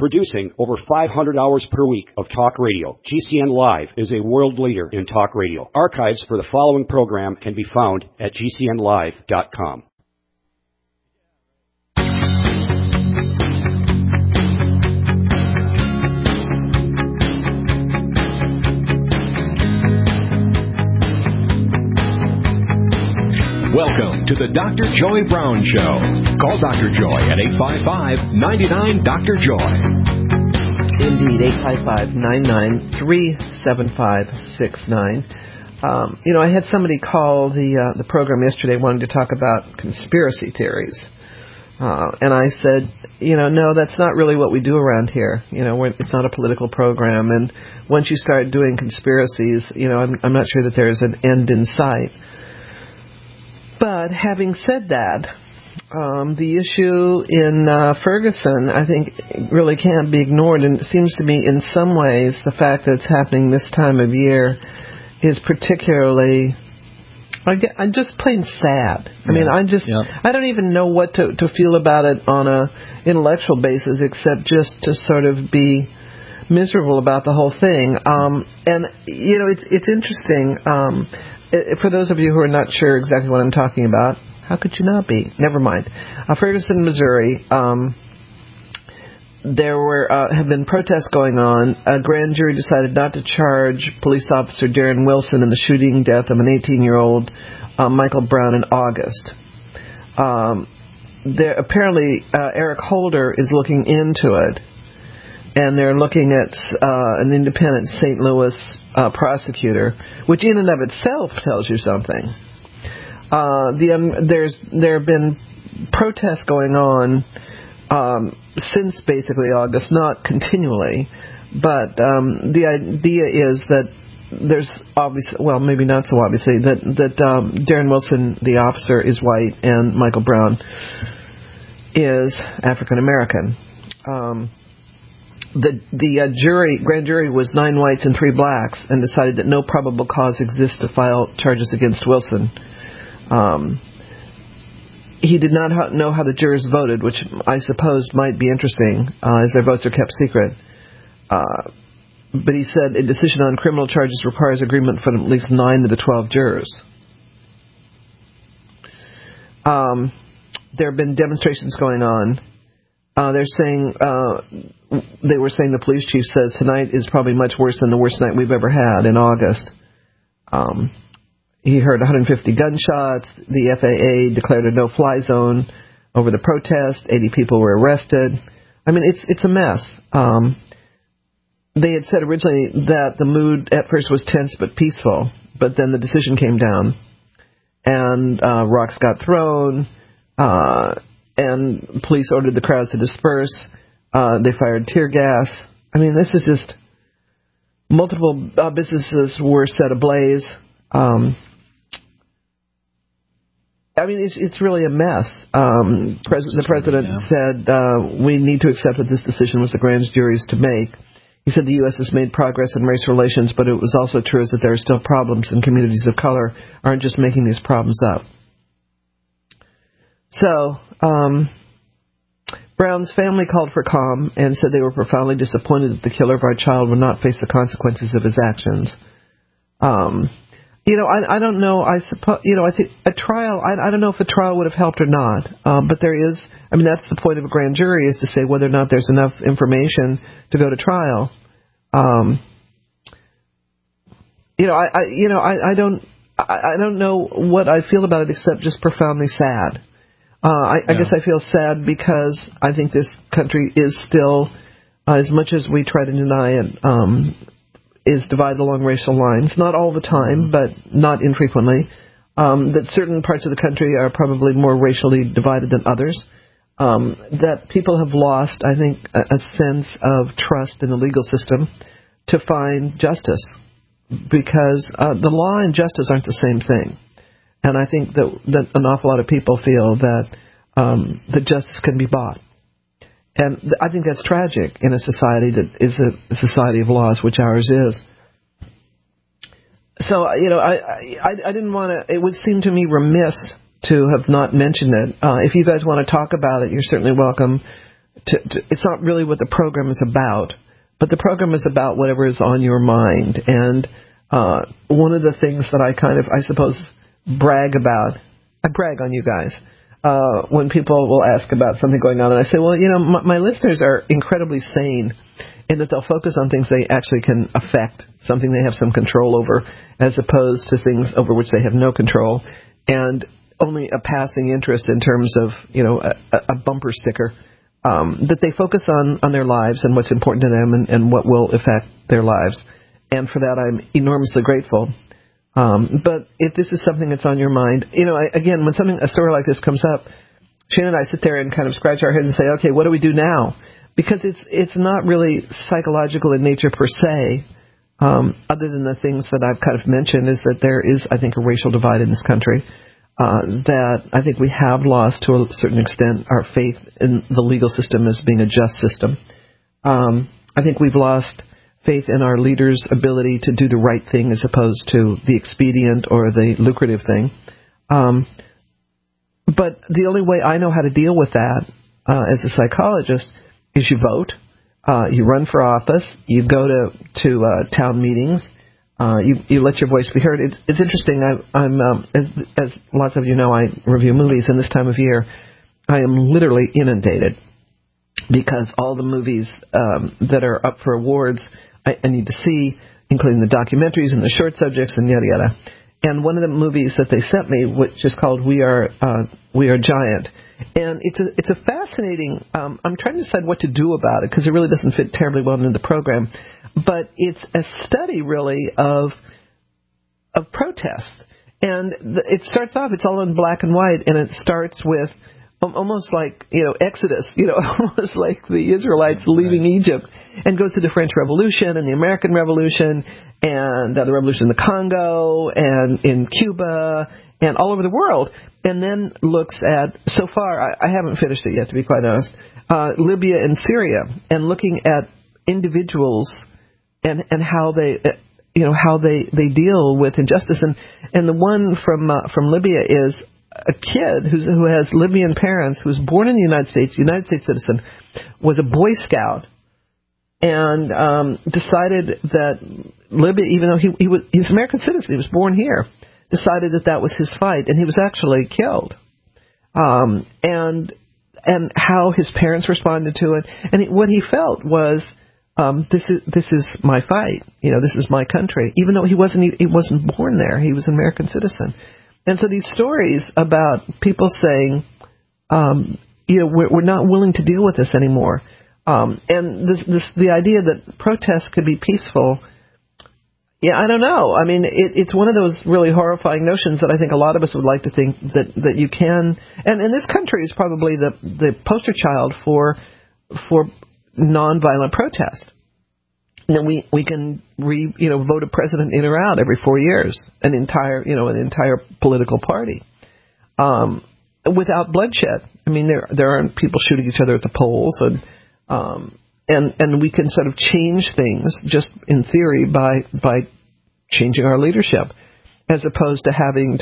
Producing over 500 hours per week of talk radio, GCN Live is a world leader in talk radio. Archives for the following program can be found at GCNlive.com. Welcome to the Dr. Joy Brown Show. Call Dr. Joy at 855-99-DR-JOY. Indeed, 855-993-7569. I had somebody call the program yesterday wanting to talk about conspiracy theories. And I said, no, that's not really what we do around here. It's not a political program. And once you start doing conspiracies, I'm not sure that there's an end in sight. But having said that, the issue in Ferguson, I think, really can't be ignored. And it seems to me, in some ways, the fact that it's happening this time of year is particularly, I'm just plain sad. I mean, I don't even know what to feel about it on a intellectual basis, except just to sort of be miserable about the whole thing. And it's interesting. For those of you who are not sure exactly what I'm talking about, how could you not be? Never mind. Ferguson, Missouri, there have been protests going on. A grand jury decided not to charge police officer Darren Wilson in the shooting death of an 18-year-old Michael Brown in August. Apparently, Eric Holder is looking into it, and they're looking at an independent St. Louis prosecutor, which in and of itself tells you something. There have been protests going on since basically August, not continually, but the idea is that there's obviously, well, maybe not so obviously, that Darren Wilson, the officer, is white and Michael Brown is African American. The grand jury was 9 whites and 3 blacks, and decided that no probable cause exists to file charges against Wilson. He did not know how the jurors voted, which I suppose might be interesting, as their votes are kept secret. But he said a decision on criminal charges requires agreement from at least 9 of the 12 jurors. There have been demonstrations going on. They're saying, they were saying, the police chief says tonight is probably much worse than the worst night we've ever had in August. He heard 150 gunshots. The FAA declared a no-fly zone over the protest. 80 people were arrested. I mean, it's a mess. They had said originally that the mood at first was tense but peaceful, but then the decision came down, and rocks got thrown, and police ordered the crowd to disperse. They fired tear gas. I mean, this is just, multiple businesses were set ablaze. I mean, it's really a mess. The president said, we need to accept that this decision was the grand jury's to make. He said the U.S. has made progress in race relations, but it was also true that there are still problems, and communities of color aren't just making these problems up. So, Brown's family called for calm and said they were profoundly disappointed that the killer of our child would not face the consequences of his actions. I don't know. I suppose, I think a trial, I don't know if a trial would have helped or not. But there is, that's the point of a grand jury, is to say whether or not there's enough information to go to trial. I don't know what I feel about it except just profoundly sad. I guess I feel sad because I think this country is still, as much as we try to deny it, is divided along racial lines. Not all the time, but not infrequently. That certain parts of the country are probably more racially divided than others. That people have lost, I think, a sense of trust in the legal system to find justice. Because the law and justice aren't the same thing. And I think that an awful lot of people feel that justice can be bought. And I think that's tragic in a society that is a society of laws, which ours is. So, I didn't want to, it would seem to me remiss to have not mentioned it. If you guys want to talk about it, you're certainly welcome it's not really what the program is about, but the program is about whatever is on your mind. And one of the things that I suppose, brag about, I brag on you guys, when people will ask about something going on, and I say, well, my listeners are incredibly sane in that they'll focus on things they actually can affect, something they have some control over, as opposed to things over which they have no control, and only a passing interest in terms of, a bumper sticker, that they focus on their lives and what's important to them and what will affect their lives. And for that, I'm enormously grateful. But if this is something that's on your mind, again, when a story like this comes up, Shane and I sit there and kind of scratch our heads and say, okay, what do we do now? Because it's not really psychological in nature per se, other than the things that I've kind of mentioned, is that there is, I think, a racial divide in this country, that I think we have lost to a certain extent our faith in the legal system as being a just system. I think we've lost faith in our leaders' ability to do the right thing as opposed to the expedient or the lucrative thing. But the only way I know how to deal with that as a psychologist is you vote, you run for office, you go to town meetings, you let your voice be heard. It's interesting. I'm as lots of you know, I review movies, and this time of year I am literally inundated because all the movies that are up for awards I need to see, including the documentaries and the short subjects and yada yada. And one of the movies that they sent me, which is called We Are Giant, and it's a fascinating. I'm trying to decide what to do about it because it really doesn't fit terribly well into the program, but it's a study really of protest, and it starts off. It's all in black and white, and it starts with almost like, Exodus, almost like the Israelites leaving Egypt, and goes to the French Revolution and the American Revolution and the Revolution in the Congo and in Cuba and all over the world, and then looks at, so far, I haven't finished it yet, to be quite honest, Libya and Syria, and looking at individuals and how they, how they deal with injustice. And the one from Libya is a kid who has Libyan parents, who was born in the United States citizen, was a Boy Scout, and decided that Libya, even though he's an American citizen, he was born here, decided that was his fight, and he was actually killed. And how his parents responded to it, and what he felt was, this is my fight. This is my country, even though he wasn't born there. He was an American citizen. And so these stories about people saying, we're not willing to deal with this anymore, and the idea that protests could be peaceful, I don't know. I mean, it's one of those really horrifying notions that I think a lot of us would like to think that you can. And this country is probably the poster child for nonviolent protest. And then we can vote a president in or out every 4 years, an entire political party, without bloodshed. I mean, there aren't people shooting each other at the polls, and we can sort of change things just in theory by changing our leadership, as opposed to having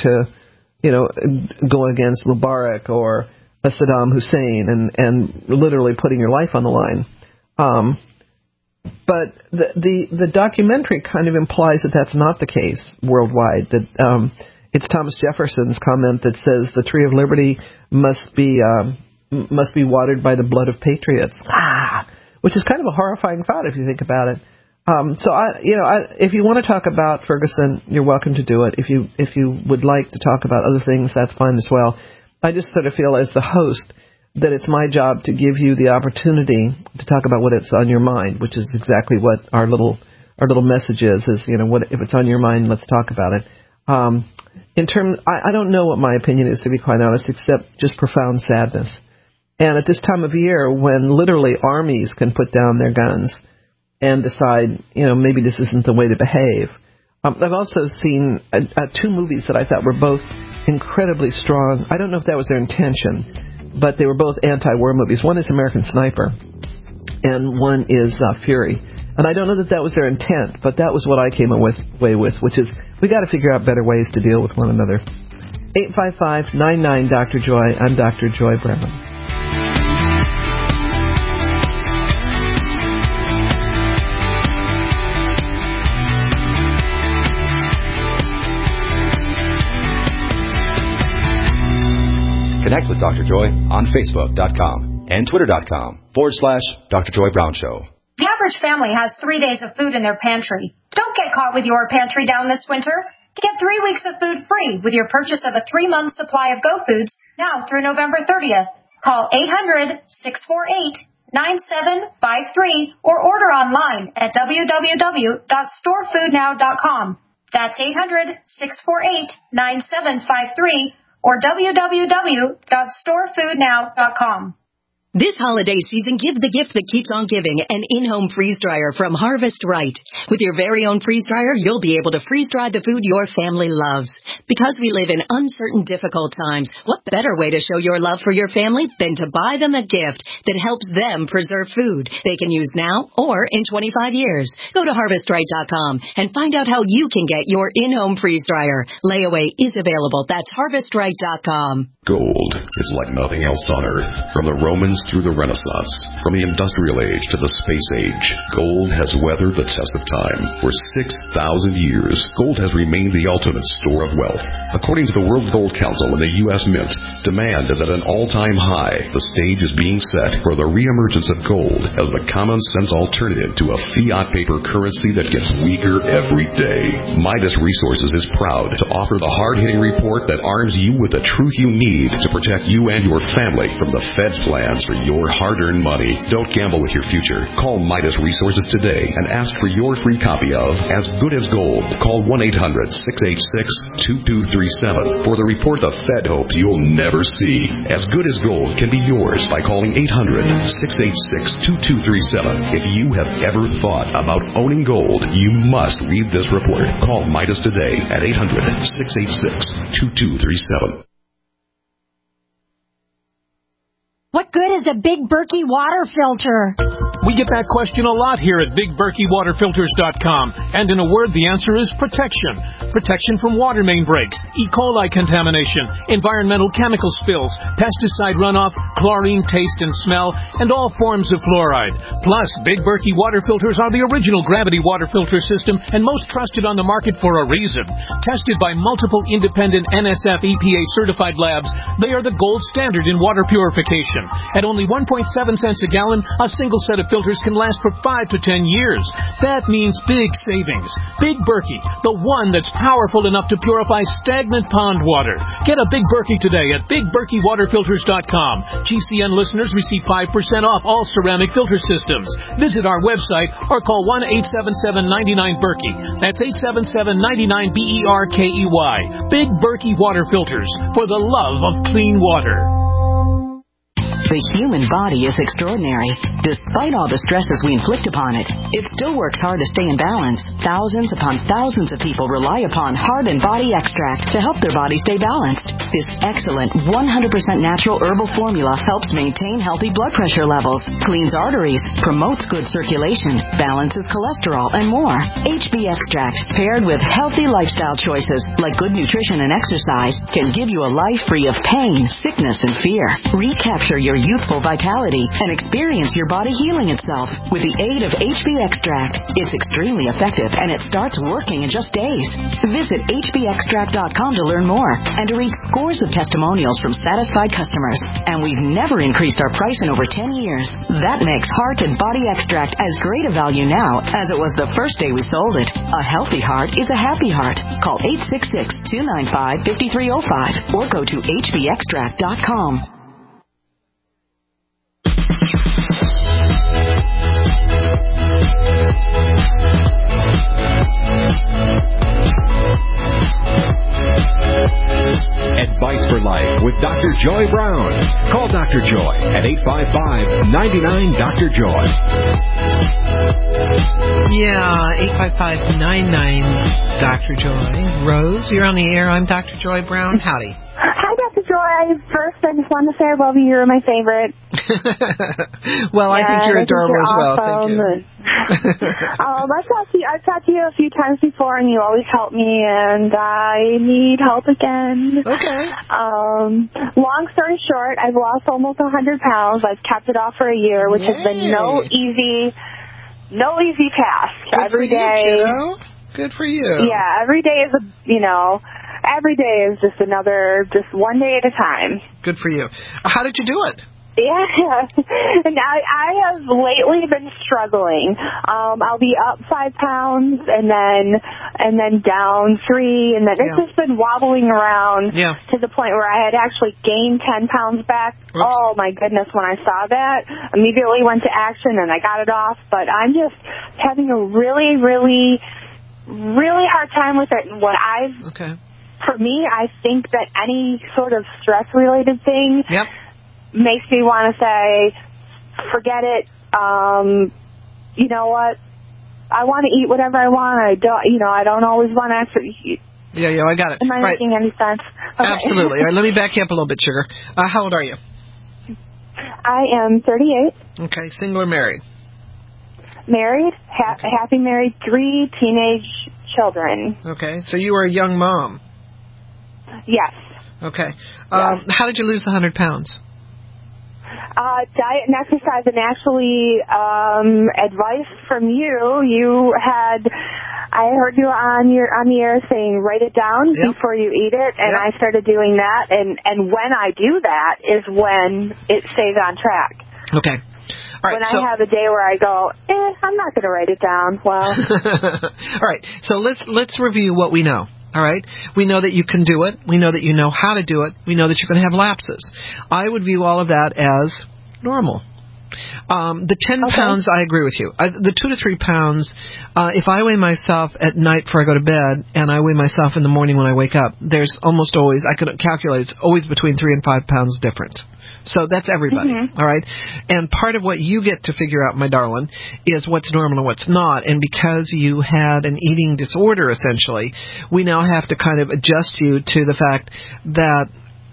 to go against Mubarak or a Saddam Hussein and literally putting your life on the line. But the documentary kind of implies that that's not the case worldwide. That it's Thomas Jefferson's comment that says the tree of liberty must be watered by the blood of patriots. Which is kind of a horrifying thought if you think about it. So if you want to talk about Ferguson, you're welcome to do it. If you would like to talk about other things, that's fine as well. I just sort of feel as the host that it's my job to give you the opportunity to talk about what it's on your mind, which is exactly what our little message is what if it's on your mind, let's talk about it. I don't know what my opinion is, to be quite honest, except just profound sadness. And at this time of year, when literally armies can put down their guns and decide, maybe this isn't the way to behave. I've also seen two movies that I thought were both incredibly strong. I don't know if that was their intention, but they were both anti-war movies. One is American Sniper, and one is Fury. And I don't know that was their intent, but that was what I came away with, which is we got to figure out better ways to deal with one another. 855-99-Dr. Joy. I'm Dr. Joy Brown. Connect with Dr. Joy on Facebook.com and Twitter.com/Dr. Joy Brown Show. The average family has 3 days of food in their pantry. Don't get caught with your pantry down this winter. Get 3 weeks of food free with your purchase of a 3-month supply of Go Foods now through November 30th. Call 800-648-9753 or order online at www.storefoodnow.com. That's 800-648-9753 or www.storefoodnow.com. This holiday season, give the gift that keeps on giving, an in-home freeze dryer from Harvest Right. With your very own freeze dryer, you'll be able to freeze dry the food your family loves. Because we live in uncertain, difficult times, what better way to show your love for your family than to buy them a gift that helps them preserve food they can use now or in 25 years. Go to harvestright.com and find out how you can get your in-home freeze dryer. Layaway is available. That's harvestright.com. Gold is like nothing else on Earth. From the Romans through the Renaissance, from the Industrial Age to the Space Age, gold has weathered the test of time. For 6,000 years, gold has remained the ultimate store of wealth. According to the World Gold Council and the U.S. Mint, demand is at an all-time high. The stage is being set for the reemergence of gold as the common-sense alternative to a fiat paper currency that gets weaker every day. Midas Resources is proud to offer the hard-hitting report that arms you with the truth you need to protect you and your family from the Fed's plans for your hard-earned money. Don't gamble with your future. Call Midas Resources today and ask for your free copy of As Good as Gold. Call 1-800-686-2237 for the report the Fed hopes you'll never see. As Good as Gold can be yours by calling 800-686-2237. If you have ever thought about owning gold, you must read this report. Call Midas today at 800-686-2237. What good is a Big Berkey water filter? We get that question a lot here at BigBerkeyWaterFilters.com. And in a word, the answer is protection. Protection from water main breaks, E. coli contamination, environmental chemical spills, pesticide runoff, chlorine taste and smell, and all forms of fluoride. Plus, Big Berkey water filters are the original gravity water filter system and most trusted on the market for a reason. Tested by multiple independent NSF EPA certified labs, they are the gold standard in water purification. At only 1.7 cents a gallon, a single set of filters can last for 5 to 10 years. That means big savings. Big Berkey, the one that's powerful enough to purify stagnant pond water. Get a Big Berkey today at BigBerkeyWaterFilters.com. GCN listeners receive 5% off all ceramic filter systems. Visit our website or call 1-877-99-BERKEY. That's 877-99-BERKEY. Big Berkey Water Filters, for the love of clean water. The human body is extraordinary. Despite all the stresses we inflict upon it, it still works hard to stay in balance. Thousands upon thousands of people rely upon Heart and Body Extract to help their body stay balanced. This excellent 100% natural herbal formula helps maintain healthy blood pressure levels, cleans arteries, promotes good circulation, balances cholesterol, and more. HB Extract, paired with healthy lifestyle choices like good nutrition and exercise, can give you a life free of pain, sickness, and fear. Recapture your youthful vitality and experience your body healing itself with the aid of HB Extract. It's extremely effective and it starts working in just days. Visit hbextract.com to learn more and to read scores of testimonials from satisfied customers. And we've never increased our price in over 10 years. That makes Heart and Body Extract as great a value now as it was the first day we sold it. A healthy heart is a happy heart. Call 866-295-5305 or go to hbextract.com. Advice for Life with Dr. Joy Brown. Call Dr. Joy at 855-99-DR-JOY. Yeah, 855-99-DR-JOY. Rose, you're on the air. I'm Dr. Joy Brown. Howdy. Hi, Dr. Joy. First, I just want to say I love you. You're my favorite. Well, I think you're adorable as well. Awesome. Thank you. I've talked to you a few times before, and you always help me, and I need help again. Okay. Long story short, I've lost almost 100 pounds. I've kept it off for a year, which has been no easy task. Good every for day. You, kiddo. Good for you. Yeah, every day is every day is just one day at a time. Good for you. How did you do it? Yeah, and I have lately been struggling. I'll be up 5 pounds and then down 3, and then it's just been wobbling around to the point where I had actually gained 10 pounds back. Oops. Oh my goodness, when I saw that, immediately went to action and I got it off, but I'm just having a really, really, really hard time with it. And for me, I think that any sort of stress-related thing makes me want to say, forget it. You know what? I want to eat whatever I want. I don't always want to actually. Yeah, I got it. Am I making any sense? Okay. Absolutely. All right, let me back you up a little bit, Sugar. How old are you? I am 38. Okay, single or married? Married, happy married, 3 teenage children. Okay, so you are a young mom. Yes. Okay. How did you lose the 100 pounds? Diet and exercise, and actually advice from you. I heard you on the air saying write it down before you eat it, and I started doing that. And when I do that is when it stays on track. Okay. All right, when I have a day where I go, I'm not going to write it down. Well. All right. So let's review what we know. All right? We know that you can do it. We know that you know how to do it. We know that you're going to have lapses. I would view all of that as normal. The 10 pounds, I agree with you. The 2 to 3 pounds, if I weigh myself at night before I go to bed and I weigh myself in the morning when I wake up, there's almost always, I could calculate, it's always between 3 and 5 pounds different. So that's everybody, all right? And part of what you get to figure out, my darling, is what's normal and what's not. And because you had an eating disorder, essentially, we now have to kind of adjust you to the fact that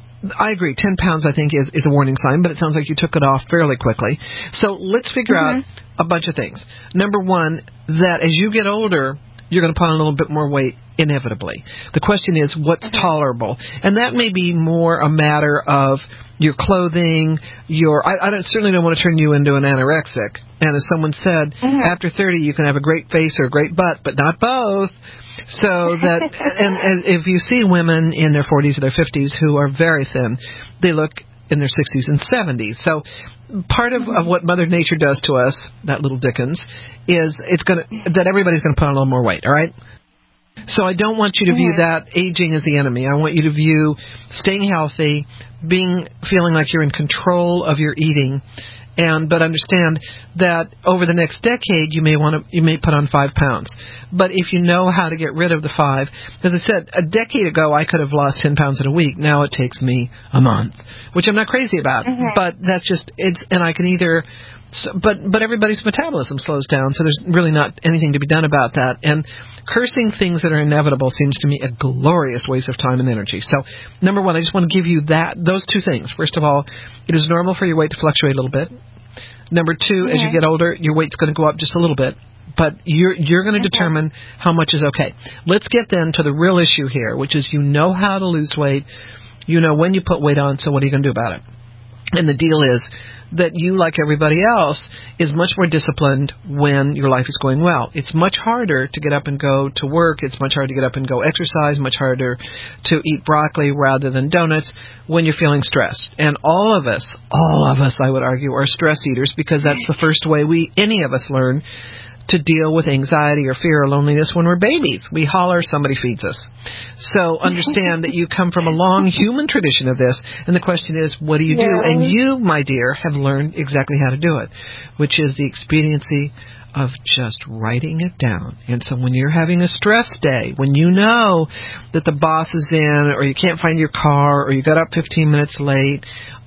I agree, 10 pounds I think is a warning sign, but it sounds like you took it off fairly quickly. So let's figure out a bunch of things. Number one, that as you get older, you're going to put on a little bit more weight inevitably. The question is, what's tolerable? And that may be more a matter of your clothing, I certainly don't want to turn you into an anorexic. And as someone said, after 30 you can have a great face or a great butt, but not both. So that, and if you see women in their 40s or their 50s who are very thin, they look in their 60s and 70s. So part of what Mother Nature does to us, that little Dickens, is that everybody's going to put on a little more weight, all right? So I don't want you to view that aging as the enemy. I want you to view staying healthy, feeling like you're in control of your eating, but understand that over the next decade you may put on 5 pounds. But if you know how to get rid of the 5, as I said, a decade ago I could have lost 10 pounds in a week. Now it takes me a month, which I'm not crazy about. But that's just and I can either. But everybody's metabolism slows down, so there's really not anything to be done about that. And cursing things that are inevitable seems to me a glorious waste of time and energy. So, number one, I just want to give you those two things. First of all, it is normal for your weight to fluctuate a little bit. Number two, as you get older, your weight's going to go up just a little bit. But you're going to determine how much is okay. Let's get then to the real issue here, which is you know how to lose weight. You know when you put weight on, so what are you going to do about it? And the deal is that you, like everybody else, is much more disciplined when your life is going well. It's much harder to get up and go to work. It's much harder to get up and go exercise, much harder to eat broccoli rather than donuts when you're feeling stressed. And all of us, I would argue, are stress eaters because that's the first way any of us learn to deal with anxiety or fear or loneliness when we're babies. We holler, somebody feeds us. So understand that you come from a long human tradition of this, and the question is, what do you do? And you, my dear, have learned exactly how to do it, which is the expediency of just writing it down. And so when you're having a stress day, when you know that the boss is in, or you can't find your car, or you got up 15 minutes late,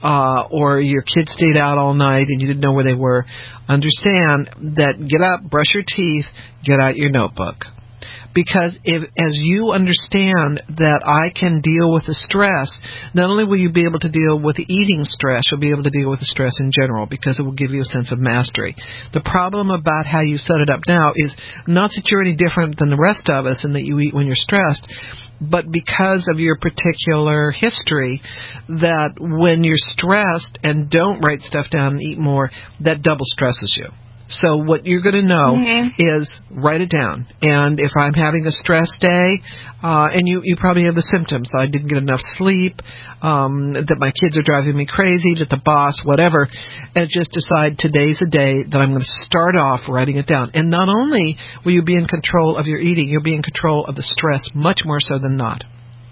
or your kids stayed out all night and you didn't know where they were, understand that get up, brush your teeth, get out your notebook. Because as you understand that I can deal with the stress, not only will you be able to deal with the eating stress, you'll be able to deal with the stress in general because it will give you a sense of mastery. The problem about how you set it up now is not that you're any different than the rest of us and that you eat when you're stressed, but because of your particular history, that when you're stressed and don't write stuff down and eat more, that double stresses you. So what you're going to know is write it down. And if I'm having a stress day, and you probably have the symptoms, I didn't get enough sleep, that my kids are driving me crazy, that the boss, whatever, and just decide today's a day that I'm going to start off writing it down. And not only will you be in control of your eating, you'll be in control of the stress much more so than not.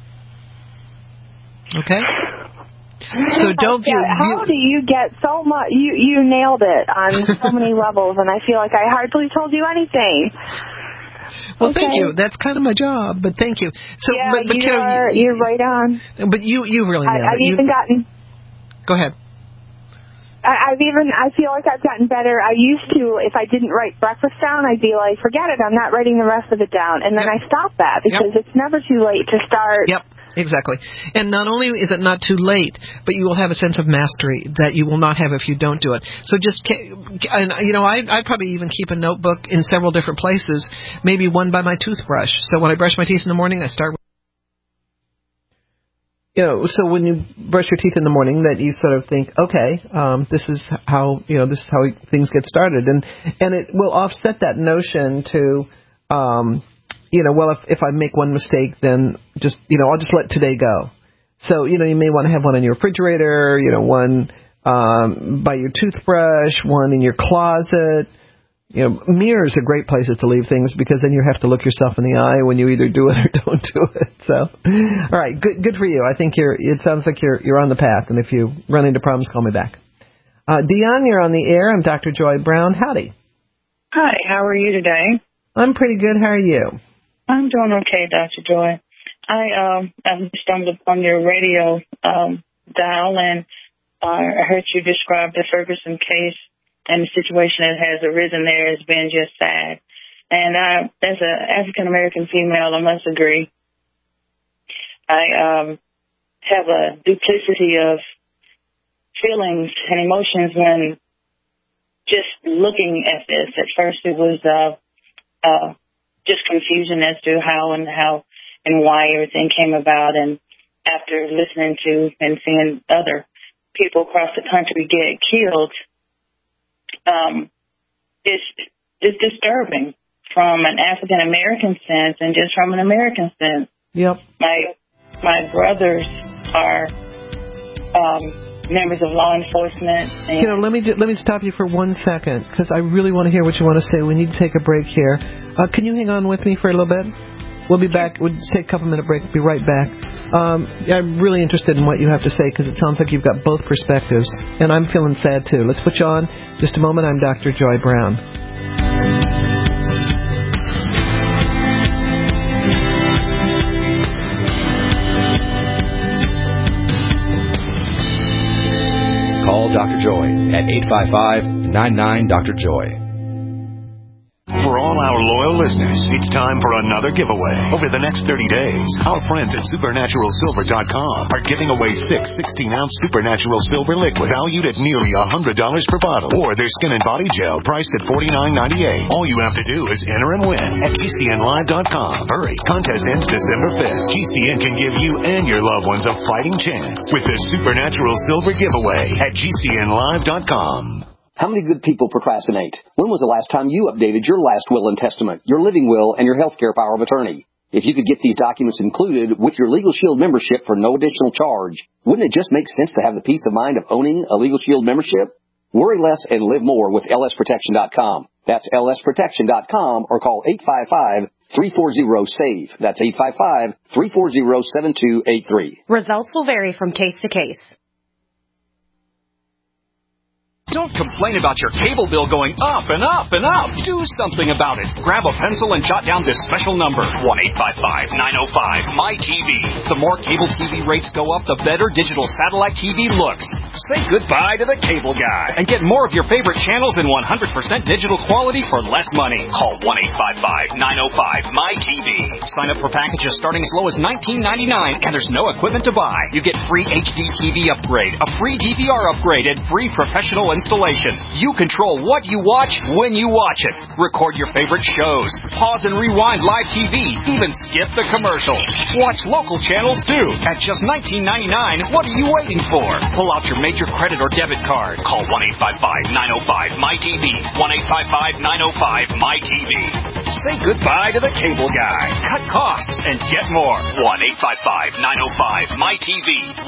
Okay? So don't how do you get so much? You nailed it on so many levels, and I feel like I hardly told you anything. Well, thank you. That's kind of my job, but thank you. So, yeah, but you're right on. But you really nailed it. I've even gotten. Go ahead. I feel like I've gotten better. I used to, if I didn't write breakfast down, I'd be like, forget it, I'm not writing the rest of it down. And then I stopped that because it's never too late to start. Yep. Exactly. And not only is it not too late, but you will have a sense of mastery that you will not have if you don't do it. So just, I'd probably even keep a notebook in several different places, maybe one by my toothbrush. So when I brush my teeth in the morning, I start with, so when you brush your teeth in the morning, that you sort of think, okay, this is how things get started. And it will offset that notion to, well, if I make one mistake, then I'll just let today go. So, you may want to have one in your refrigerator, one by your toothbrush, one in your closet. Mirrors are great places to leave things because then you have to look yourself in the eye when you either do it or don't do it. So, all right, good for you. I think it sounds like you're on the path, and if you run into problems, call me back. Dion, you're on the air. I'm Dr. Joy Brown. Howdy. Hi, how are you today? I'm pretty good. How are you? I'm doing okay, Dr. Joy. I stumbled upon your radio dial, and I heard you describe the Ferguson case, and the situation that has arisen there has been just sad. And as an African-American female, I must agree. I have a duplicity of feelings and emotions when just looking at this. At first it was just confusion as to how and why everything came about. And after listening to and seeing other people across the country get killed, it's disturbing from an African American sense and just from an American sense. Yep. My brothers are members of law enforcement. And let me stop you for 1 second because I really want to hear what you want to say. We need to take a break here. Can you hang on with me for a little bit? We'll be back. We'll take a couple-minute break. Be right back. I'm really interested in what you have to say because it sounds like you've got both perspectives, and I'm feeling sad too. Let's put you on. Just a moment. I'm Dr. Joy Brown. Call Dr. Joy at 855-99-DR-JOY. For all our loyal listeners, it's time for another giveaway. Over the next 30 days, our friends at SupernaturalSilver.com are giving away 6 16-ounce Supernatural Silver liquid valued at nearly $100 per bottle, or their Skin and Body Gel priced at $49.98. All you have to do is enter and win at GCNlive.com. Hurry, contest ends December 5th. GCN can give you and your loved ones a fighting chance with the Supernatural Silver giveaway at GCNlive.com. How many good people procrastinate? When was the last time you updated your last will and testament, your living will, and your healthcare power of attorney? If you could get these documents included with your Legal Shield membership for no additional charge, wouldn't it just make sense to have the peace of mind of owning a Legal Shield membership? Worry less and live more with lsprotection.com. That's lsprotection.com or call 855-340-SAVE. That's 855-340-7283. Results will vary from case to case. Don't complain about your cable bill going up and up and up. Do something about it. Grab a pencil and jot down this special number, 1-855-905-MY-TV. The more cable TV rates go up, the better digital satellite TV looks. Say goodbye to the cable guy and get more of your favorite channels in 100% digital quality for less money. Call 1-855-905-MY-TV. Sign up for packages starting as low as $19.99, and there's no equipment to buy. You get free HD TV upgrade, a free DVR upgrade, and free professional and installation. You control what you watch when you watch it. Record your favorite shows. Pause and rewind live TV. Even skip the commercials. Watch local channels too. At just $19.99, what are you waiting for? Pull out your major credit or debit card. Call 1-855-905-MyTV. 1-855-905-MyTV. Say goodbye to the cable guy. Cut costs and get more. 1-855-905-MyTV.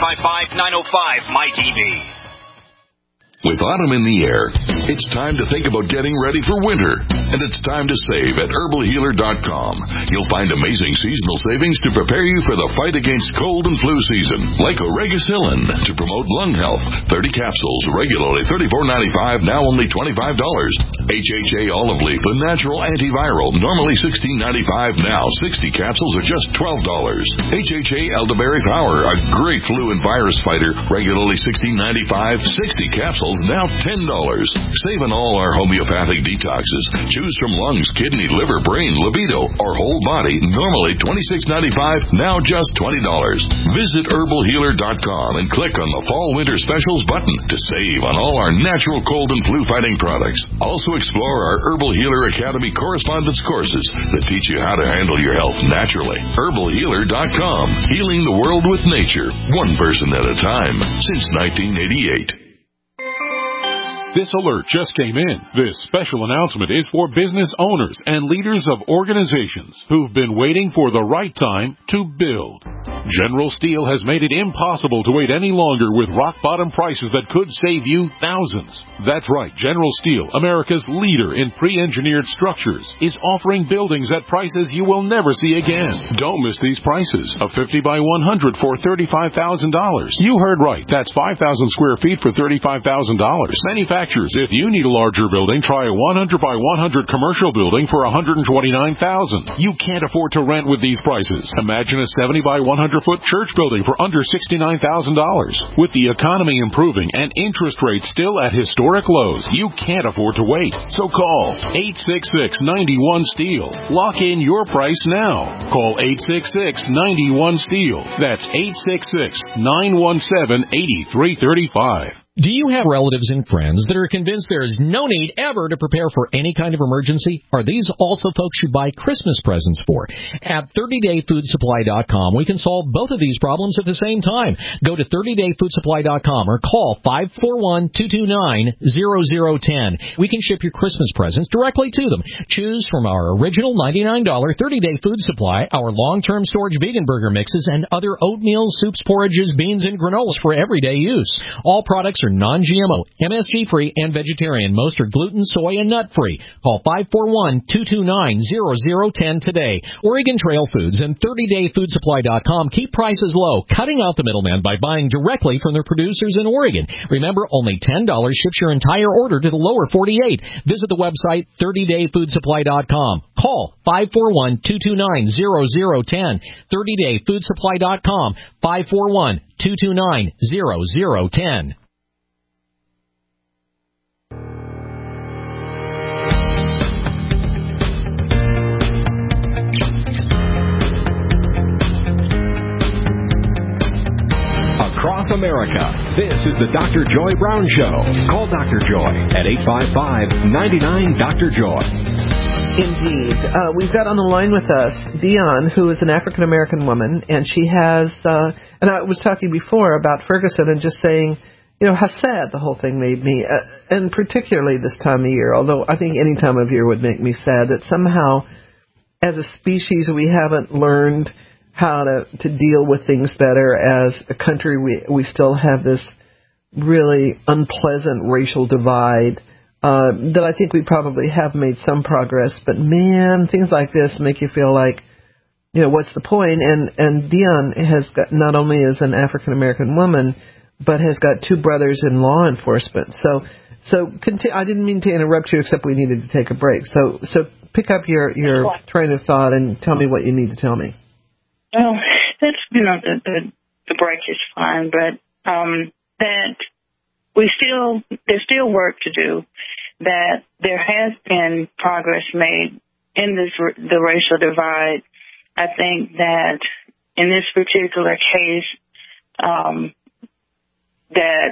1-855-905-MyTV. With autumn in the air, it's time to think about getting ready for winter. And it's time to save at herbalhealer.com. You'll find amazing seasonal savings to prepare you for the fight against cold and flu season. Like Oregacillin to promote lung health. 30 capsules, regularly $34.95, now only $25. HHA olive leaf, a natural antiviral, normally $16.95, now 60 capsules are just $12. HHA elderberry flower, a great flu and virus fighter, regularly $16.95, 60 capsules now $10. Save on all our homeopathic detoxes. Choose from lungs, kidney, liver, brain, libido, or whole body. Normally $26.95, now just $20. Visit herbalhealer.com and click on the Fall Winter Specials button to save on all our natural cold and flu fighting products. Also explore our Herbal Healer Academy correspondence courses that teach you how to handle your health naturally. herbalhealer.com. Healing the world with nature, one person at a time, since 1988. This alert just came in. This special announcement is for business owners and leaders of organizations who've been waiting for the right time to build. General Steel has made it impossible to wait any longer with rock-bottom prices that could save you thousands. That's right, General Steel, America's leader in pre-engineered structures, is offering buildings at prices you will never see again. Don't miss these prices. A 50 by 100 for $35,000. You heard right. That's 5,000 square feet for $35,000. Manufacturers, if you need a larger building, try a 100 by 100 commercial building for $129,000. You can't afford to rent with these prices. Imagine a 70 by 100-foot church building for under $69,000. With the economy improving and interest rates still at historic lows, you can't afford to wait. So call 866-91-STEEL. Lock in your price now. Call 866-91-STEEL. That's 866-917-8335. Do you have relatives and friends that are convinced there is no need ever to prepare for any kind of emergency? Are these also folks you buy Christmas presents for? At 30dayfoodsupply.com, we can solve both of these problems at the same time. Go to 30dayfoodsupply.com or call 541-229-0010. We can ship your Christmas presents directly to them. Choose from our original $99 30-day food supply, our long-term storage vegan burger mixes, and other oatmeal, soups, porridges, beans, and granolas for everyday use. All products are non-GMO, MSG-free, and vegetarian. Most are gluten, soy, and nut-free. Call 541-229-0010 today. Oregon Trail Foods and 30dayfoodsupply.com keep prices low, cutting out the middleman by buying directly from their producers in Oregon. Remember, only $10 ships your entire order to the lower 48. Visit the website 30dayfoodsupply.com. Call 541-229-0010. 30dayfoodsupply.com. 541-229-0010. Across America, this is the Dr. Joy Brown Show. Call Dr. Joy at 855-99-DR-JOY. Indeed. We've got on the line with us Dion, who is an African-American woman, and she has, and I was talking before about Ferguson and just saying, you know, how sad the whole thing made me, and particularly this time of year, although I think any time of year would make me sad, that somehow, as a species, we haven't learned how to deal with things better. As a country, we still have this really unpleasant racial divide that I think we probably have made some progress. But, man, things like this make you feel like, you know, what's the point? And Dion has got, not only is an African-American woman, but has got two brothers in law enforcement. So I didn't mean to interrupt you, except we needed to take a break. So pick up your train of thought and tell me what you need to tell me. Well, that's, you know, the break is fine, but that there's still work to do, that there has been progress made in the racial divide. I think that in this particular case, that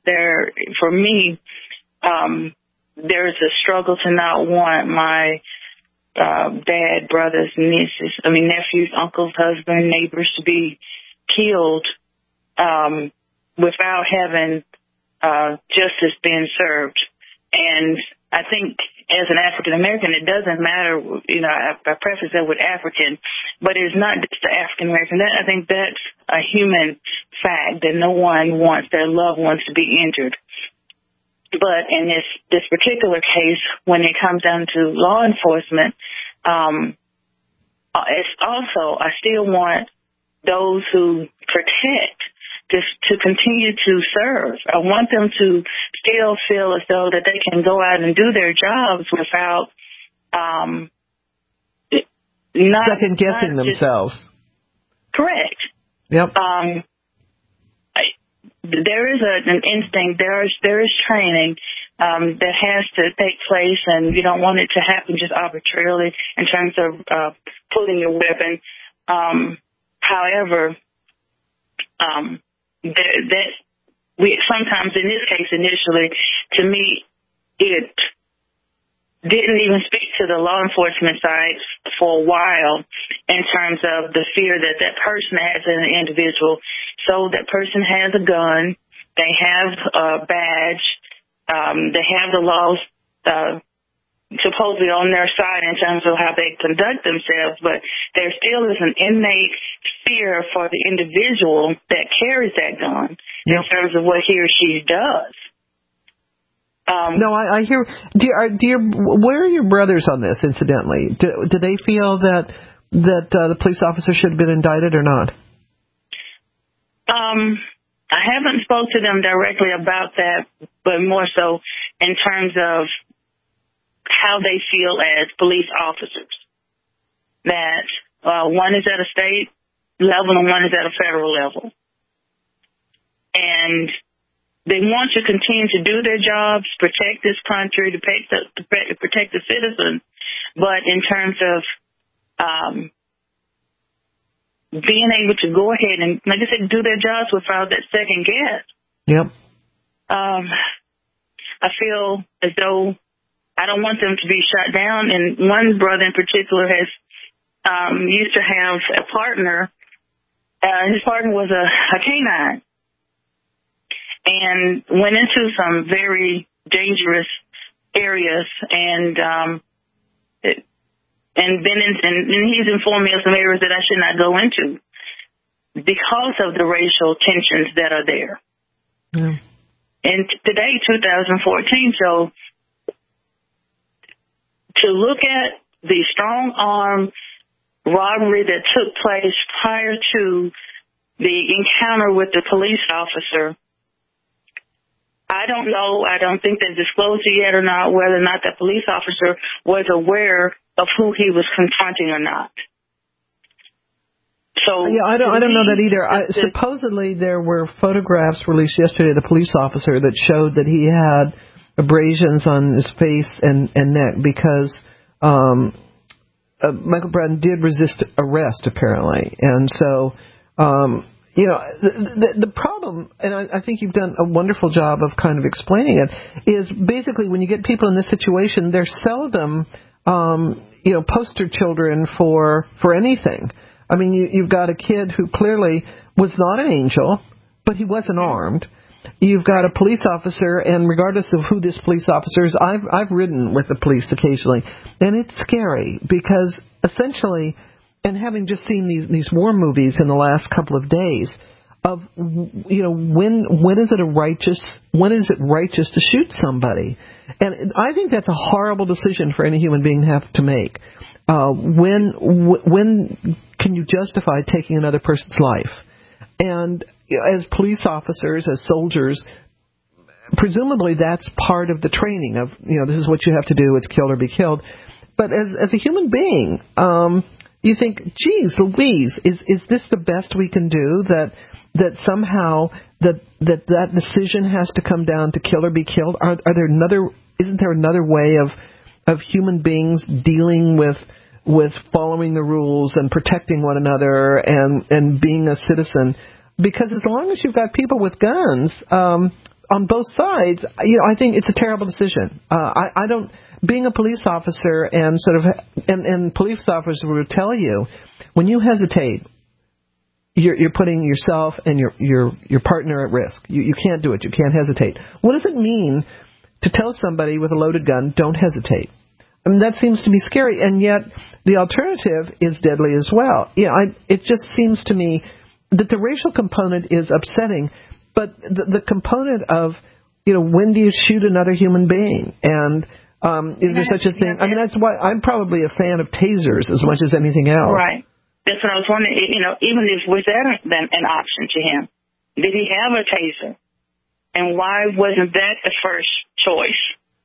for me, there's a struggle to not want my dad, brothers, nephews, uncles, husband, neighbors to be killed without having justice being served. And I think as an African American, it doesn't matter, I preface that with African, but it's not just the African American. I think that's a human fact that no one wants their loved ones to be injured. But in this particular case, when it comes down to law enforcement, it's also, I still want those who protect to continue to serve. I want them to still feel as though that they can go out and do their jobs without not second guessing themselves. Correct. Yep. There is an instinct. There is training that has to take place, and you don't want it to happen just arbitrarily in terms of pulling your weapon. However, sometimes in this case initially, to me, it didn't even speak to the law enforcement side for a while in terms of the fear that that person has as an individual. So that person has a gun, they have a badge, they have the laws supposedly on their side in terms of how they conduct themselves, but there still is an innate fear for the individual that carries that gun in terms of what he or she does. No, I hear. Where are your brothers on this? Incidentally, do they feel that the police officer should have been indicted or not? I haven't spoke to them directly about that, but more so in terms of how they feel as police officers. That one is at a state level and one is at a federal level, and they want to continue to do their jobs, protect this country, to protect the citizens. But in terms of being able to go ahead and, like I said, do their jobs without that second guess. Yep. I feel as though I don't want them to be shot down. And one brother in particular has used to have a partner. His partner was a canine. And went into some very dangerous areas, and he's informed me of some areas that I should not go into because of the racial tensions that are there. Yeah. And today, 2014, so to look at the strong arm robbery that took place prior to the encounter with the police officer, I don't know. I don't think they've disclosed it yet or not, whether or not the police officer was aware of who he was confronting or not. So yeah, I don't know that either. Supposedly there were photographs released yesterday of the police officer that showed that he had abrasions on his face and neck because Michael Bratton did resist arrest apparently, and so. The problem, and I think you've done a wonderful job of kind of explaining it, is basically when you get people in this situation, they're seldom, poster children for anything. I mean, you've got a kid who clearly was not an angel, but he wasn't armed. You've got a police officer, and regardless of who this police officer is, I've ridden with the police occasionally, and it's scary because essentially. And having just seen these war movies in the last couple of days, of when is it righteous to shoot somebody? And I think that's a horrible decision for any human being to have to make. When can you justify taking another person's life? And as police officers, as soldiers, presumably that's part of the training of this is what you have to do. It's kill or be killed. But as a human being. You think, geez, Louise, is this the best we can do? That somehow that decision has to come down to kill or be killed? Isn't there another way of human beings dealing with following the rules and protecting one another and being a citizen? Because as long as you've got people with guns, on both sides, I think it's a terrible decision. I don't. Being a police officer and and police officers will tell you, when you hesitate, you're putting yourself and your partner at risk. You can't do it. You can't hesitate. What does it mean to tell somebody with a loaded gun, don't hesitate? I mean, that seems to be scary, and yet the alternative is deadly as well. It just seems to me that the racial component is upsetting, but the component of, when do you shoot another human being? And is there such a thing? I mean, that's why I'm probably a fan of tasers as much as anything else. Right. That's what I was wondering. Even if was that an option to him, did he have a taser? And why wasn't that the first choice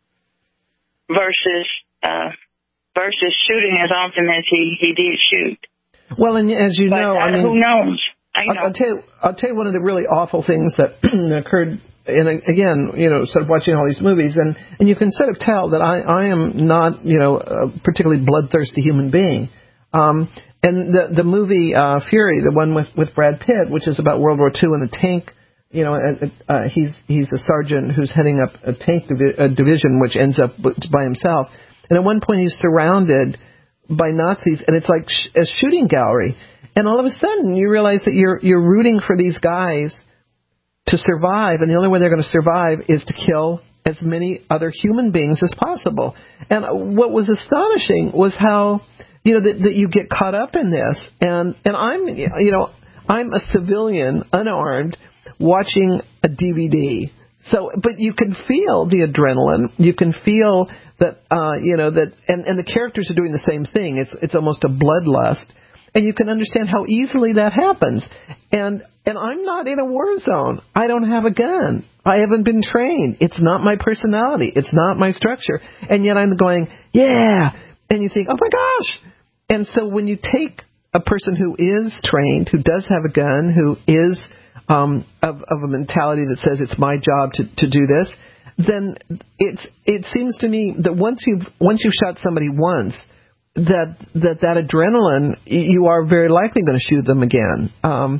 versus shooting as often as he did shoot? Well, and as you know, who knows? I'll tell you one of the really awful things that occurred. And again, sort of watching all these movies, and you can sort of tell that I am not, a particularly bloodthirsty human being. And the movie Fury, the one with Brad Pitt, which is about World War II and a tank, he's a sergeant who's heading up a tank division, which ends up by himself. And at one point he's surrounded by Nazis, and it's like a shooting gallery. And all of a sudden you realize that you're rooting for these guys to survive, and the only way they're going to survive is to kill as many other human beings as possible. And what was astonishing was how, that you get caught up in this. And I'm a civilian, unarmed, watching a DVD. So, but you can feel the adrenaline. You can feel that, and the characters are doing the same thing. It's almost a bloodlust. And you can understand how easily that happens. And I'm not in a war zone. I don't have a gun. I haven't been trained. It's not my personality. It's not my structure. And yet I'm going, yeah. And you think, oh my gosh. And so when you take a person who is trained, who does have a gun, who is of a mentality that says it's my job to do this, then it seems to me that once you've shot somebody once, that adrenaline, you are very likely going to shoot them again. And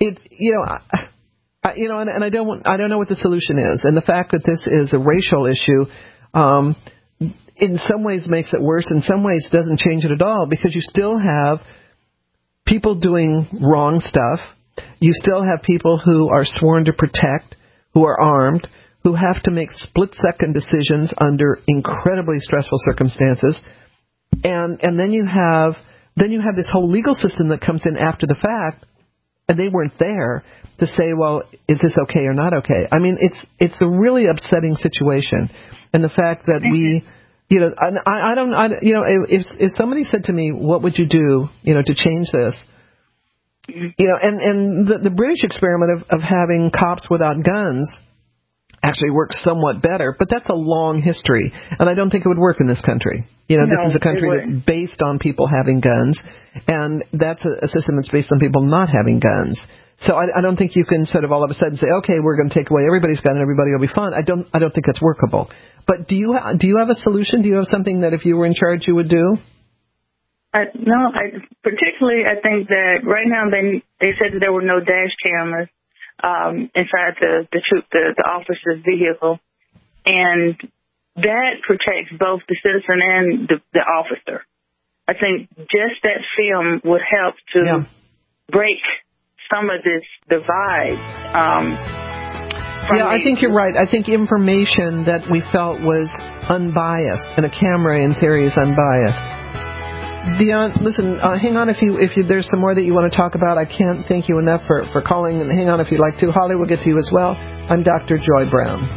I don't know what the solution is. And the fact that this is a racial issue, in some ways makes it worse. In some ways doesn't change it at all, because you still have people doing wrong stuff. You still have people who are sworn to protect, who are armed, who have to make split-second decisions under incredibly stressful circumstances. And then you have this whole legal system that comes in after the fact, and they weren't there to say, well, is this okay or not okay? I mean, it's a really upsetting situation, and the fact that if somebody said to me, what would you do, to change this? And the British experiment of having cops without guns actually works somewhat better, but that's a long history, and I don't think it would work in this country. This is a country that's based on people having guns, and that's a system that's based on people not having guns. So I don't think you can sort of all of a sudden say, okay, we're going to take away everybody's gun and everybody will be fine. I don't think that's workable. But do you have a solution? Do you have something that if you were in charge you would do? No, particularly I think that right now they said that there were no dash cameras inside the officer's vehicle, and that protects both the citizen and the officer. I think just that film would help to break some of this divide. I think you're right. I think information that we felt was unbiased, and a camera in theory is unbiased. Dion, listen, hang on if there's some more that you want to talk about. I can't thank you enough for calling, and hang on if you'd like to. Holly, we'll get to you as well. I'm Dr. Joy Brown.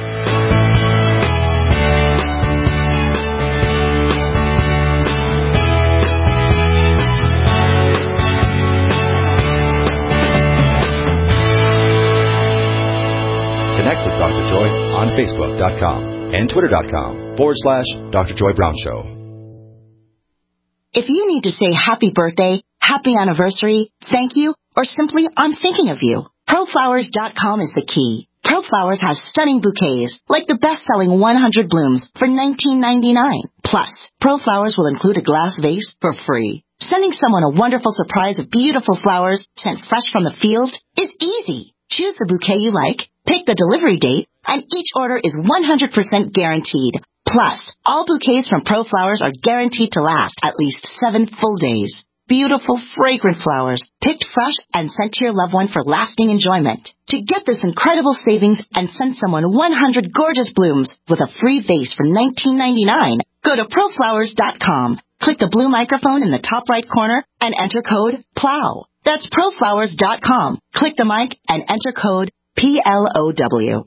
Connect with Dr. Joy on Facebook.com and Twitter.com/Dr. Joy Brown Show. If you need to say happy birthday, happy anniversary, thank you, or simply I'm thinking of you, ProFlowers.com is the key. ProFlowers has stunning bouquets, like the best-selling 100 blooms for $19.99. Plus, ProFlowers will include a glass vase for free. Sending someone a wonderful surprise of beautiful flowers sent fresh from the field is easy. Choose the bouquet you like, pick the delivery date, and each order is 100% guaranteed. Plus, all bouquets from ProFlowers are guaranteed to last at least 7 full days. Beautiful, fragrant flowers, picked fresh and sent to your loved one for lasting enjoyment. To get this incredible savings and send someone 100 gorgeous blooms with a free vase for $19.99, go to ProFlowers.com. Click the blue microphone in the top right corner and enter code PLOW. That's ProFlowers.com. Click the mic and enter code PLOW.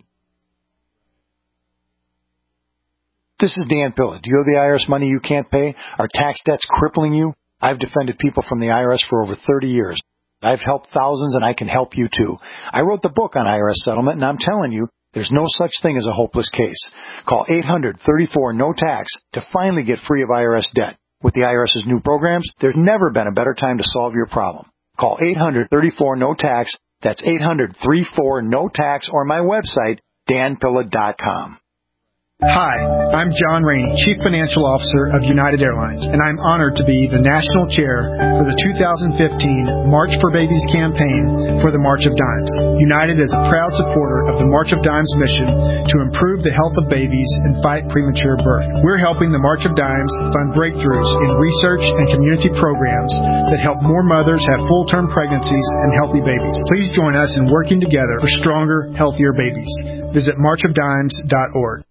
This is Dan Pilla. Do you owe the IRS money you can't pay? Are tax debts crippling you? I've defended people from the IRS for over 30 years. I've helped thousands, and I can help you too. I wrote the book on IRS settlement, and I'm telling you, there's no such thing as a hopeless case. Call 800-34-NO-TAX to finally get free of IRS debt. With the IRS's new programs, there's never been a better time to solve your problem. Call 800-34-NO-TAX. That's 800-34-NO-TAX, or my website, danpilla.com. Hi, I'm John Rainey, Chief Financial Officer of United Airlines, and I'm honored to be the National Chair for the 2015 March for Babies campaign for the March of Dimes. United is a proud supporter of the March of Dimes mission to improve the health of babies and fight premature birth. We're helping the March of Dimes fund breakthroughs in research and community programs that help more mothers have full-term pregnancies and healthy babies. Please join us in working together for stronger, healthier babies. Visit marchofdimes.org.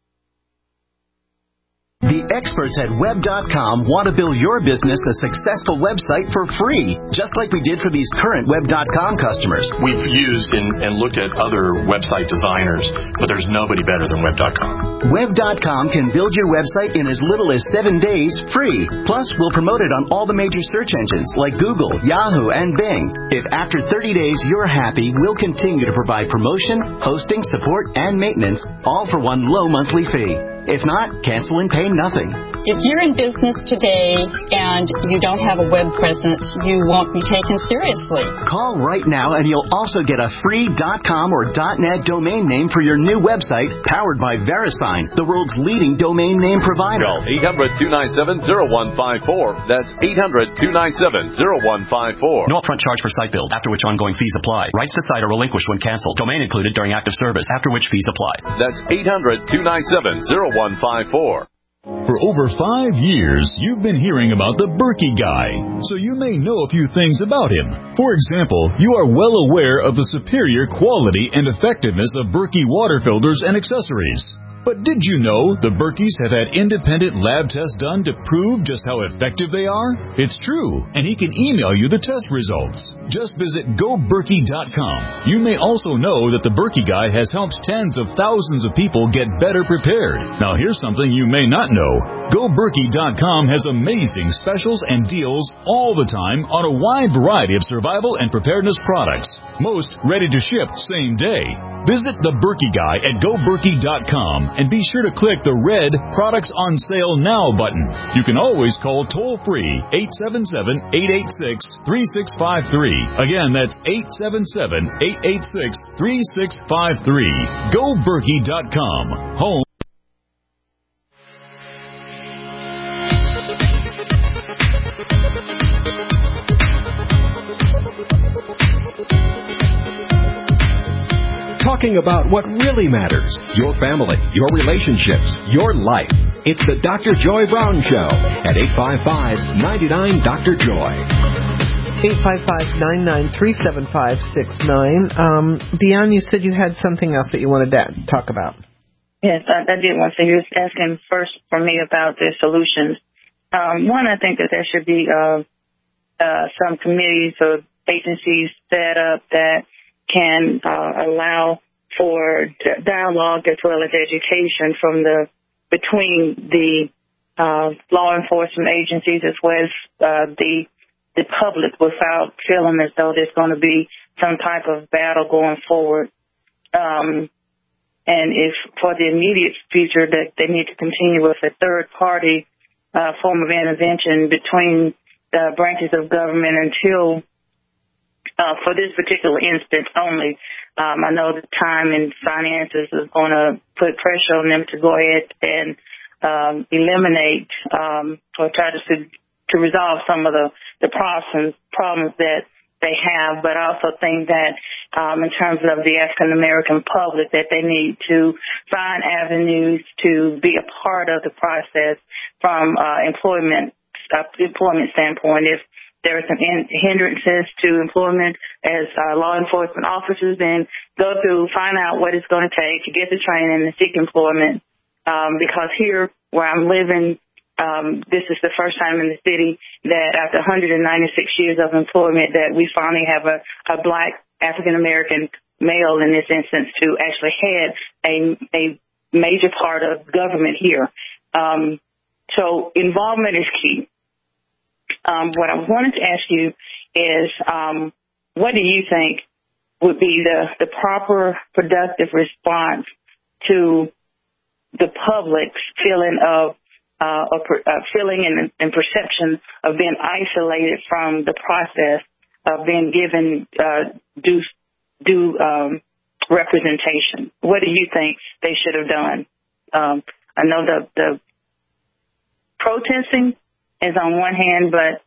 The experts at Web.com want to build your business a successful website for free, just like we did for these current Web.com customers. We've used and looked at other website designers, but there's nobody better than Web.com. Web.com can build your website in as little as 7 days free. Plus, we'll promote it on all the major search engines like Google, Yahoo, and Bing. If after 30 days you're happy, we'll continue to provide promotion, hosting, support, and maintenance, all for one low monthly fee. If not, cancel and pay nothing. If you're in business today and you don't have a web presence, you won't be taken seriously. Call right now and you'll also get a free .com or .net domain name for your new website powered by VeriSign, the world's leading domain name provider. Call 800-297-0154. That's 800-297-0154. No upfront charge for site build, after which ongoing fees apply. Rights to site are relinquished when canceled. Domain included during active service, after which fees apply. That's 800-297-0154. For over 5 years, you've been hearing about the Berkey Guy, so you may know a few things about him. For example, you are well aware of the superior quality and effectiveness of Berkey water filters and accessories. But did you know the Berkeys have had independent lab tests done to prove just how effective they are? It's true, and he can email you the test results. Just visit GoBerkey.com. You may also know that the Berkey Guy has helped tens of thousands of people get better prepared. Now here's something you may not know. GoBerkey.com has amazing specials and deals all the time on a wide variety of survival and preparedness products. Most ready to ship same day. Visit the Berkey Guy at GoBerkey.com and be sure to click the red Products on Sale Now button. You can always call toll-free 877-886-3653. Again, that's 877-886-3653. GoBerkey.com. Home. Talking about what really matters, your family, your relationships, your life. It's the Dr. Joy Brown Show at 855-99-DR-JOY. 855-993-7569. Dion, you said you had something else that you wanted to talk about. Yes, I did want to. You was asking first for me about the solutions. One, I think that there should be some committees or agencies set up that can allow for dialogue as well as education between the law enforcement agencies as well as the public, without feeling as though there's going to be some type of battle going forward. And if for the immediate future that they need to continue with a third party form of intervention between the branches of government until for this particular instance only. I know the time and finances is going to put pressure on them to go ahead and eliminate or try to resolve some of the problems that they have, but I also think that in terms of the African American public, that they need to find avenues to be a part of the process from employment standpoint. If there are some hindrances to employment as law enforcement officers, then go through, find out what it's going to take to get the training and seek employment. Because here where I'm living, this is the first time in the city that after 196 years of employment that we finally have a black African-American male in this instance to actually head a major part of government here. So involvement is key. What I wanted to ask you is, what do you think would be the proper productive response to the public's feeling of feeling and perception of being isolated from the process of being given due representation? What do you think they should have done? I know the protesting is on one hand, but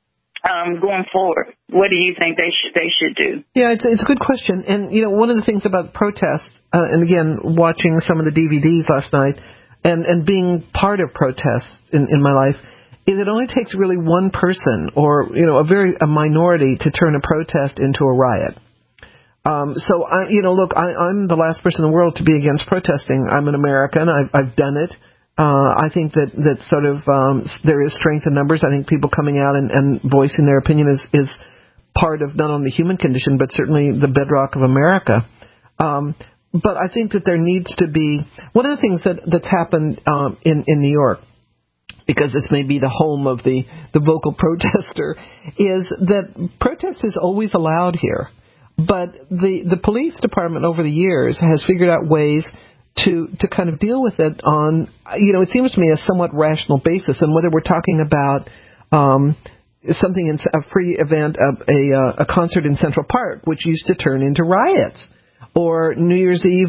going forward, what do you think they should do? Yeah, it's a good question. And, you know, one of the things about protests, and again, watching some of the DVDs last night and being part of protests in my life, is it only takes really one person or, you know, a minority to turn a protest into a riot. So, I'm the last person in the world to be against protesting. I'm an American. I've done it. I think that sort of there is strength in numbers. I think people coming out and voicing their opinion is part of not only the human condition, but certainly the bedrock of America. But I think that there needs to be one of the things that's happened in New York, because this may be the home of the vocal protester, is that protest is always allowed here. But the police department over the years has figured out ways to kind of deal with it on, you know, it seems to me a somewhat rational basis. And whether we're talking about something in a free event, a concert in Central Park, which used to turn into riots, or New Year's Eve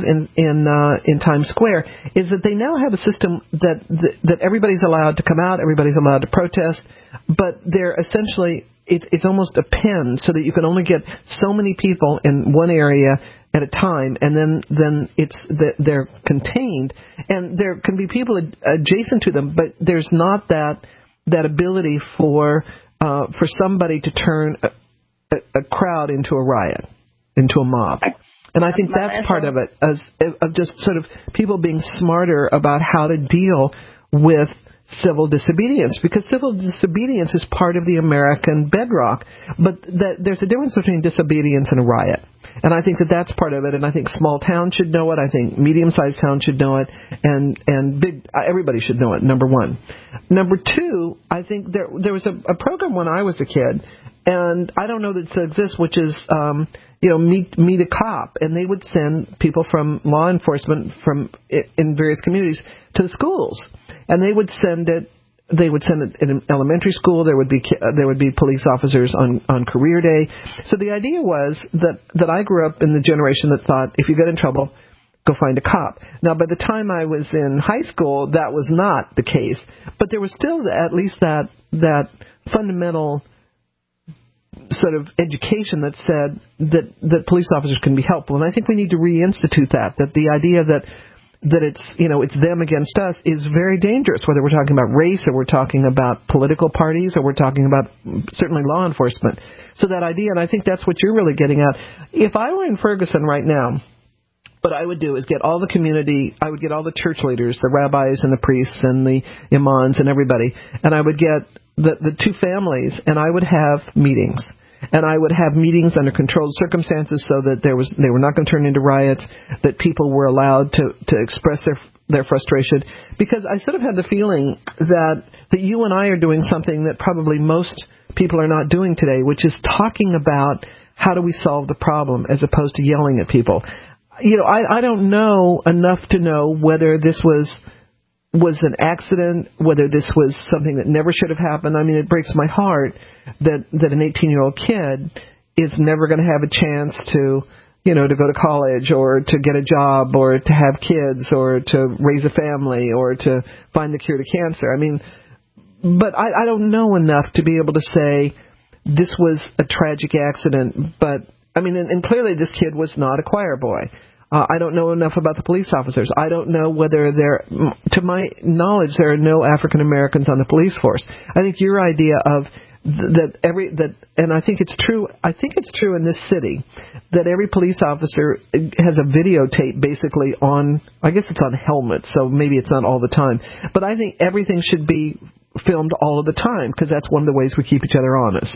in Times Square, is that they now have a system that everybody's allowed to come out, everybody's allowed to protest, but they're essentially it's almost a pen so that you can only get so many people in one area at a time, and then they're contained, and there can be people adjacent to them, but there's not that ability for somebody to turn a crowd into a riot, into a mob. And I think that's part of it, of just sort of people being smarter about how to deal with civil disobedience, because civil disobedience is part of the American bedrock, but there's a difference between disobedience and a riot. And I think that's part of it, and I think small towns should know it, I think medium-sized towns should know it, and big, everybody should know it, number one. Number two, I think there was a program when I was a kid, and I don't know that it still exists, which is, Meet a Cop, and they would send people from law enforcement in various communities to the schools, and they would send it in elementary school. There would be police officers on career day. So the idea was that I grew up in the generation that thought, if you get in trouble, go find a cop. Now, by the time I was in high school, that was not the case, but there was still at least that fundamental sort of education that said that police officers can be helpful. And I think we need to reinstitute that the idea that it's them against us is very dangerous, whether we're talking about race or we're talking about political parties or we're talking about certainly law enforcement. So that idea, and I think that's what you're really getting at. If I were in Ferguson right now, what I would do is get all the community, I would get all the church leaders, the rabbis and the priests and the imams and everybody, and I would get the two families, and I would have meetings. And I would have meetings under controlled circumstances so that they were not going to turn into riots, that people were allowed to express their frustration. Because I sort of had the feeling that you and I are doing something that probably most people are not doing today, which is talking about how do we solve the problem as opposed to yelling at people. You know, I don't know enough to know whether this was an accident, whether this was something that never should have happened. I mean, it breaks my heart that an 18-year-old kid is never going to have a chance to go to college or to get a job or to have kids or to raise a family or to find the cure to cancer. I mean, but I don't know enough to be able to say this was a tragic accident, but, I mean, and clearly this kid was not a choir boy. I don't know enough about the police officers. I don't know whether to my knowledge, there are no African Americans on the police force. I think your idea of and I think it's true. I think it's true in this city that every police officer has a videotape basically on. I guess it's on helmets, so maybe it's not all the time. But I think everything should be filmed all of the time because that's one of the ways we keep each other honest.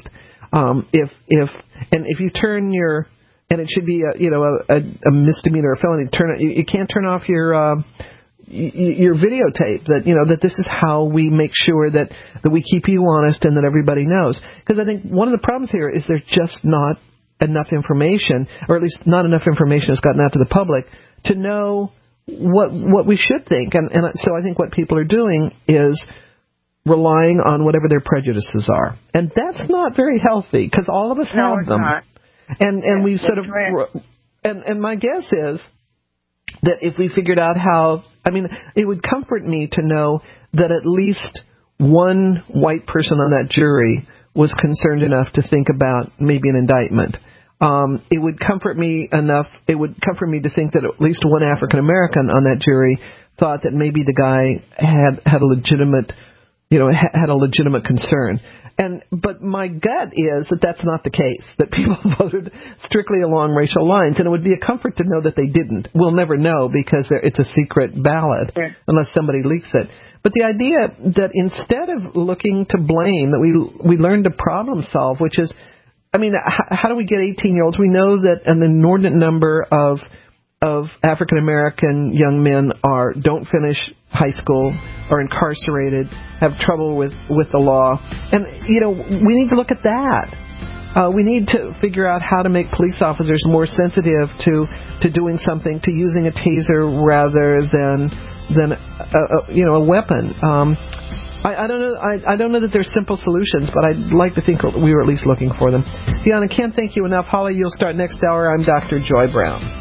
If you turn your and it should be a misdemeanor or felony. You can't turn off your videotape. That this is how we make sure that we keep you honest and that everybody knows. Because I think one of the problems here is there's just not enough information, or at least not enough information has gotten out to the public to know what we should think. And so I think what people are doing is relying on whatever their prejudices are, and that's not very healthy because all of us have them. Not. And we've sort of, and my guess is that if we figured out how, it would comfort me to know that at least one white person on that jury was concerned enough to think about maybe an indictment. It would comfort me enough, it would comfort me to think that at least one African American on that jury thought that maybe the guy had a legitimate, had a legitimate concern. But my gut is that that's not the case, that people voted strictly along racial lines, and it would be a comfort to know that they didn't. We'll never know because it's a secret ballot unless somebody leaks it. But the idea that instead of looking to blame, that we learn to problem solve, which is, how do we get 18-year-olds? We know that an inordinate number of African American young men don't finish high school, are incarcerated, have trouble with the law, and we need to look at that. We need to figure out how to make police officers more sensitive to doing something, to using a taser rather than a weapon. I don't know. I don't know that there's simple solutions, but I'd like to think we were at least looking for them. Deanna, can't thank you enough. Holly, you'll start next hour. I'm Dr. Joy Brown.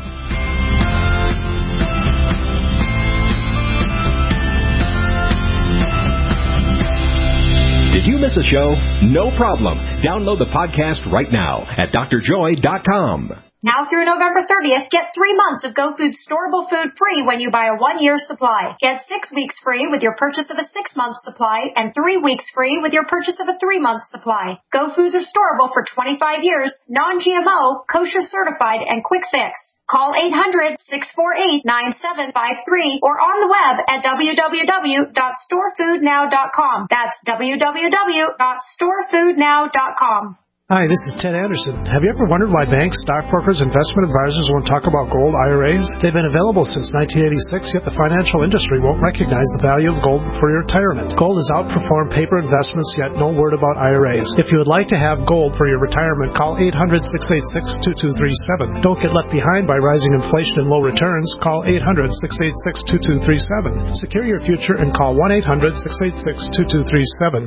Did you miss a show? No problem. Download the podcast right now at drjoy.com. Now through November 30th, get 3 months of GoFood storable food free when you buy a 1-year supply. Get 6 weeks free with your purchase of a 6-month supply and 3 weeks free with your purchase of a 3-month supply. GoFoods are storable for 25 years, non-GMO, kosher certified, and quick fix. Call 800-648-9753 or on the web at www.storefoodnow.com. That's www.storefoodnow.com. Hi, this is Ted Anderson. Have you ever wondered why banks, stockbrokers, investment advisors won't talk about gold IRAs? They've been available since 1986, yet the financial industry won't recognize the value of gold for your retirement. Gold has outperformed paper investments, yet no word about IRAs. If you would like to have gold for your retirement, call 800-686-2237. Don't get left behind by rising inflation and low returns. Call 800-686-2237. Secure your future and call 1-800-686-2237.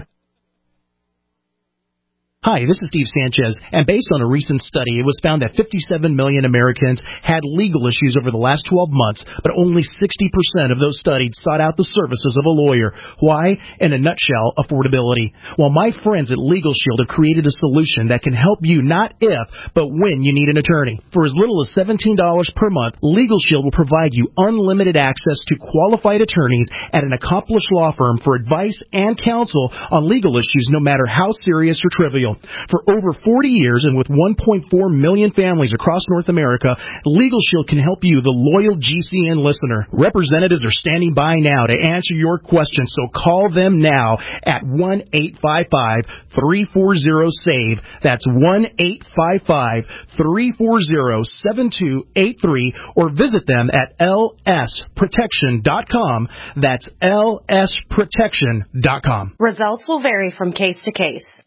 Hi, this is Steve Sanchez, and based on a recent study, it was found that 57 million Americans had legal issues over the last 12 months, but only 60% of those studied sought out the services of a lawyer. Why? In a nutshell, affordability. Well, my friends at Legal Shield have created a solution that can help you not if, but when you need an attorney. For as little as $17 per month, Legal Shield will provide you unlimited access to qualified attorneys at an accomplished law firm for advice and counsel on legal issues, no matter how serious or trivial. For over 40 years and with 1.4 million families across North America, Legal Shield can help you, the loyal GCN listener. Representatives are standing by now to answer your questions, so call them now at 1-855-340-SAVE. That's 1-855-340-7283, or visit them at lsprotection.com. That's lsprotection.com. Results will vary from case to case.